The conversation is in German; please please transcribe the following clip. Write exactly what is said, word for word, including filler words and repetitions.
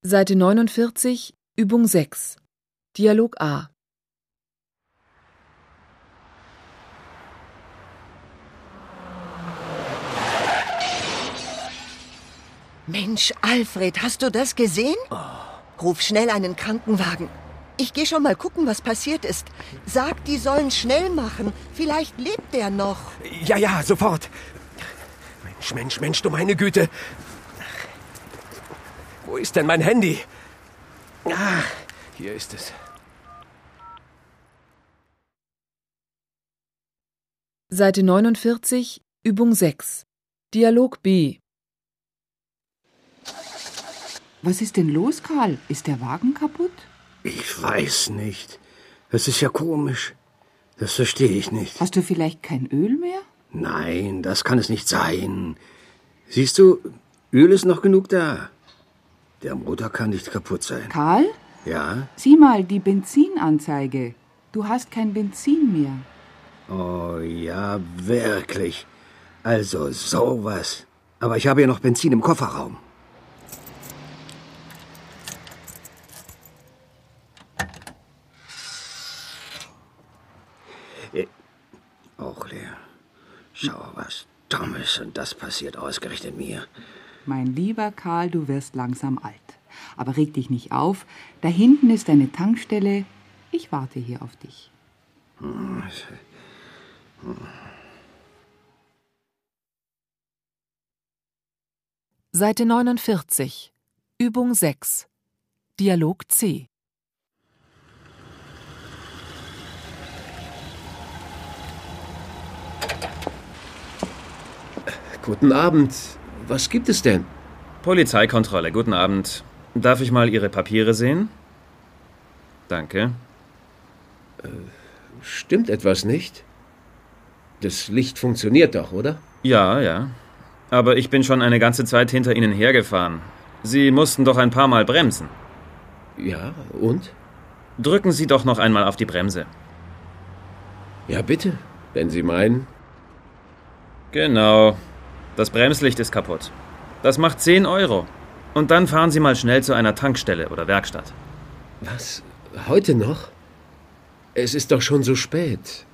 Seite neunundvierzig, Übung sechs. Dialog A. Mensch, Alfred, hast du das gesehen? Oh. Ruf schnell einen Krankenwagen. Ich gehe schon mal gucken, was passiert ist. Sag, die sollen schnell machen. Vielleicht lebt der noch. Ja, ja, sofort. Mensch, Mensch, Mensch, du meine Güte. Wo ist denn mein Handy? Ah, hier ist es. Seite neunundvierzig, Übung sechs. Dialog B. Was ist denn los, Karl? Ist der Wagen kaputt? Ich weiß nicht. Das ist ja komisch. Das verstehe ich nicht. Hast du vielleicht kein Öl mehr? Nein, das kann es nicht sein. Siehst du, Öl ist noch genug da. Der Motor kann nicht kaputt sein. Karl? Ja? Sieh mal die Benzinanzeige. Du hast kein Benzin mehr. Oh ja, wirklich. Also sowas. Aber ich habe ja noch Benzin im Kofferraum. Auch leer. Schau, was Dummes, und das passiert ausgerechnet mir. Mein lieber Karl, du wirst langsam alt. Aber reg dich nicht auf. Da hinten ist deine Tankstelle. Ich warte hier auf dich. Hm. Hm. Seite neunundvierzig, Übung sechs. Dialog C. Guten Abend. Was gibt es denn? Polizeikontrolle, guten Abend. Darf ich mal Ihre Papiere sehen? Danke. Äh, stimmt etwas nicht? Das Licht funktioniert doch, oder? Ja, ja. Aber ich bin schon eine ganze Zeit hinter Ihnen hergefahren. Sie mussten doch ein paar Mal bremsen. Ja, und? Drücken Sie doch noch einmal auf die Bremse. Ja, bitte, wenn Sie meinen. Genau. Das Bremslicht ist kaputt. Das macht zehn Euro. Und dann fahren Sie mal schnell zu einer Tankstelle oder Werkstatt. Was? Heute noch? Es ist doch schon so spät.